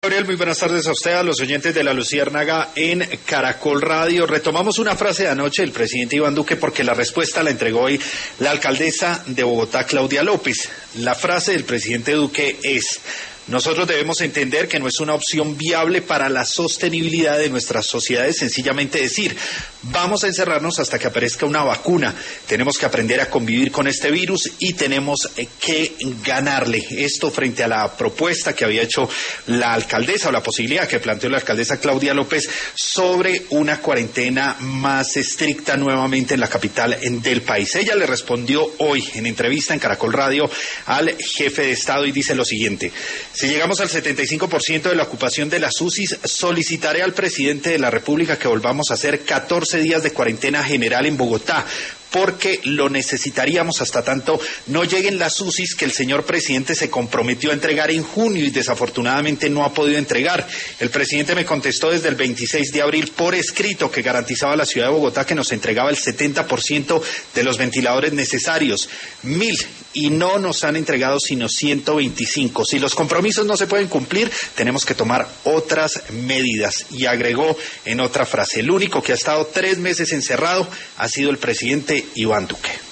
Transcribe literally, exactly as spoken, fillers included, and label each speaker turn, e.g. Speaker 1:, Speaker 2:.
Speaker 1: Gabriel, muy buenas tardes a usted, a los oyentes de La Luciérnaga en Caracol Radio. Retomamos una frase de anoche del presidente Iván Duque porque la respuesta la entregó hoy la alcaldesa de Bogotá, Claudia López. La frase del presidente Duque es: nosotros debemos entender que no es una opción viable para la sostenibilidad de nuestras sociedades sencillamente decir, vamos a encerrarnos hasta que aparezca una vacuna. Tenemos que aprender a convivir con este virus y tenemos que ganarle. Esto frente a la propuesta que había hecho la alcaldesa o la posibilidad que planteó la alcaldesa Claudia López sobre una cuarentena más estricta nuevamente en la capital del país. Ella le respondió hoy en entrevista en Caracol Radio al jefe de Estado y dice lo siguiente: si llegamos al setenta y cinco por ciento de la ocupación de las U C Is, solicitaré al presidente de la República que volvamos a hacer catorce días de cuarentena general en Bogotá, porque lo necesitaríamos hasta tanto no lleguen las U C Is que el señor presidente se comprometió a entregar en junio y desafortunadamente no ha podido entregar. El presidente me contestó desde el veintiséis de abril por escrito que garantizaba a la ciudad de Bogotá que nos entregaba el setenta por ciento de los ventiladores necesarios, mil, y no nos han entregado sino ciento veinticinco. Si los compromisos no se pueden cumplir, tenemos que tomar otras medidas. Y agregó en otra frase: el único que ha estado tres meses encerrado ha sido el presidente Iván Duque.